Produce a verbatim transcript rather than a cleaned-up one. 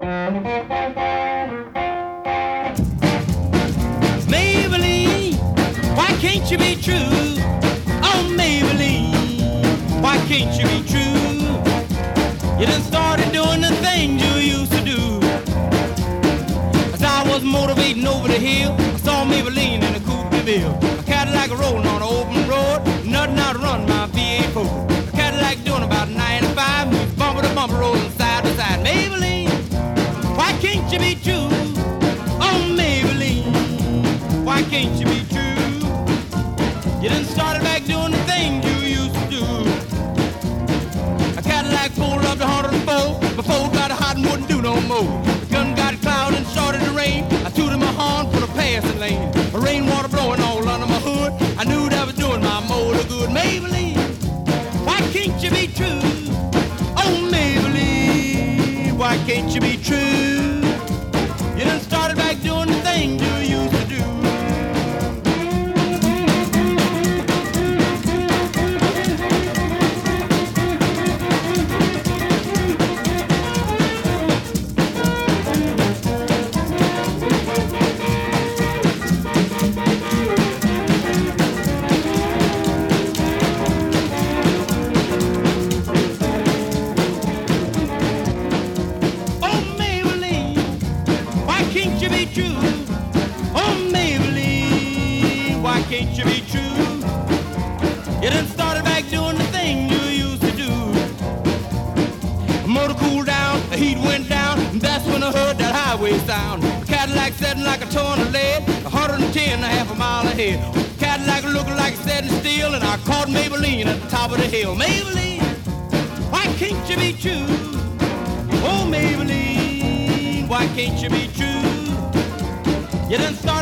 Maybelline, why can't you be true? Oh, Maybelline, why can't you be true? You done started doing the things you used to do. As I was motivating over the hill, I saw Maybelline in a coupe de ville. A Cadillac rolling on an open road, nothing out to run my V eight Ford. A Cadillac doing about ninety-five, bumper to bumper rolling side to side. Maybelline, why can't you be true? Oh, Maybelline, why can't you be true? You done started back doing the things you used to do. A Cadillac pulled up to one oh four, before it got hot and wouldn't do no more. The gun got cloud and started to rain. I tooted my horn for the passing lane. A rainwater blowing all under my hood. I knew that was doing my motor good. Maybelline, why can't you be true? Oh, Maybelline, why can't you be true? You done started back doing the things you used to do. Can't you be true? You done started back doing the thing you used to do. The motor cooled down, the heat went down, and that's when I heard that highway sound. The Cadillac setting like a ton of lead, one hundred ten and a half a mile ahead. The Cadillac looking like setting steel, and I caught Maybelline at the top of the hill. Maybelline, why can't you be true? Oh, Maybelline, why can't you be true? You done started